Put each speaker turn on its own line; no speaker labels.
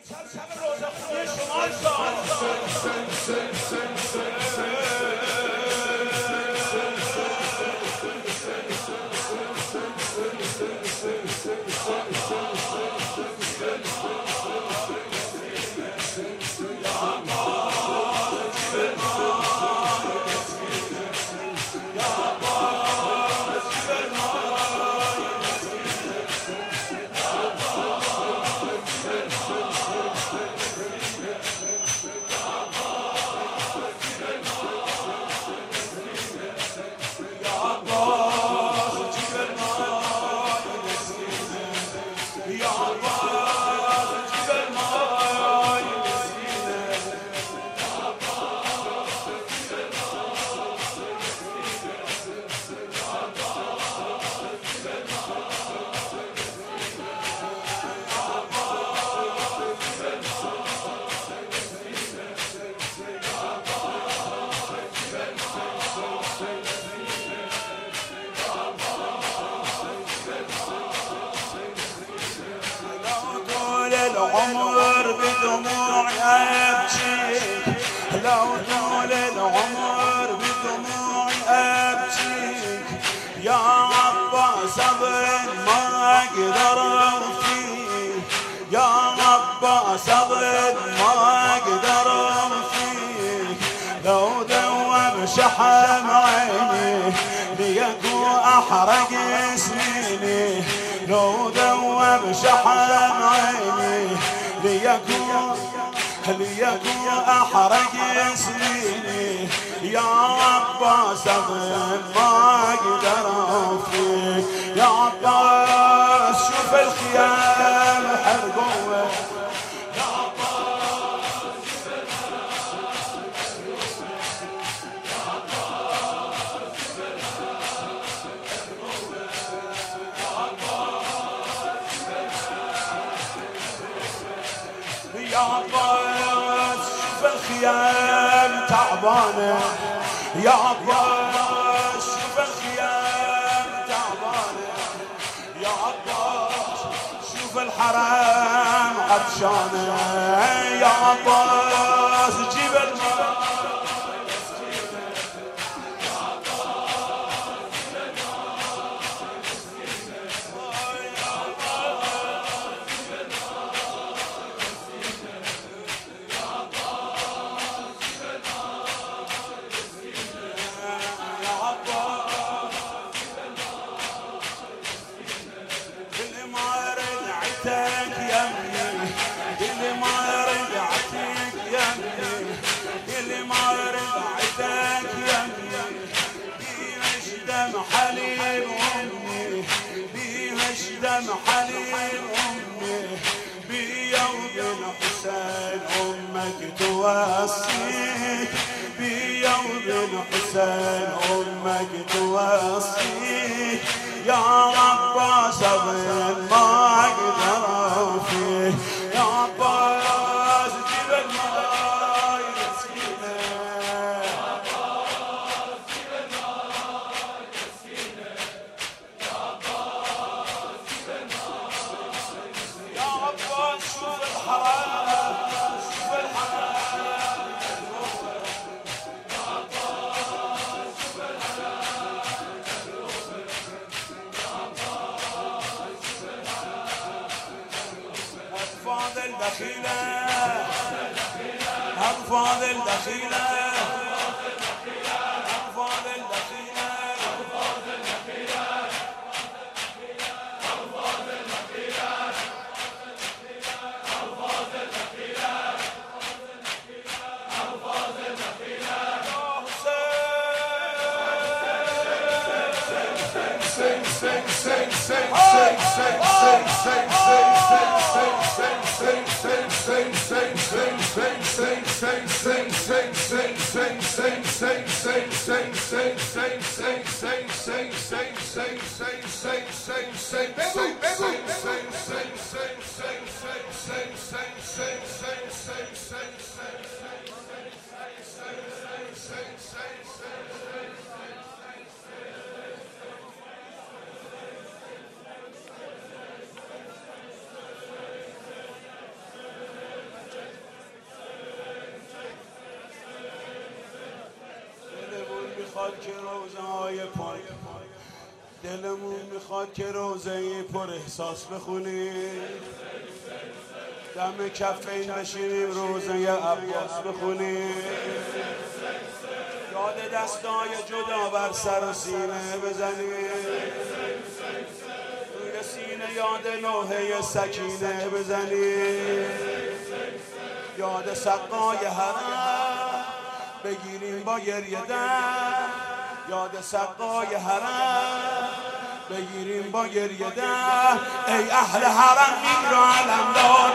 شب روزه خونی شما العمر بدموعي أبكيك، لو طول العمر بدموعي أبكيك، يا عباس أظن ما أقدر أوفيك، يا عباس أظن ما أقدر أوفيك، لو ذوب شحم عيني ليكو أحرق سنيني، لو ذوب شحم عيني ليكو أحرق سنيني، يا عباس أظن ما أقدر أوفيك، يا عباس شوف الخيام حرقوه، يا عباس يا عباس شوف الخيام تعبانة، يا عباس شوف الخيام تعبانة، يا عباس شوف الحرام عطشانة، يا عباس جيب الماء، حليب أمي بيها اشدم حليب أمي بيا وبن حسين أمك توصيك، بيا وبن حسين أمك توصيك، يا عباس أظن ما أقدر أوفيك، يا عباس جيب الماي مسكينة، أطفال الدخيلة أطفال الدخيلة أطفال الدخيلة میخواد که روزهای پر دلمون میخواد که روزه پر احساس بخونیم دم کفین بشینیم روزه عباس بخونیم یاد دستای جدا بر سر و سینه بزنیم روی سینه یاد لوحه سکینه بزنیم یاد سقای حرم بگیریم با گریه دم یاد سقای حرم بگیریم با گریه دم ای اهل حرم این را علم دار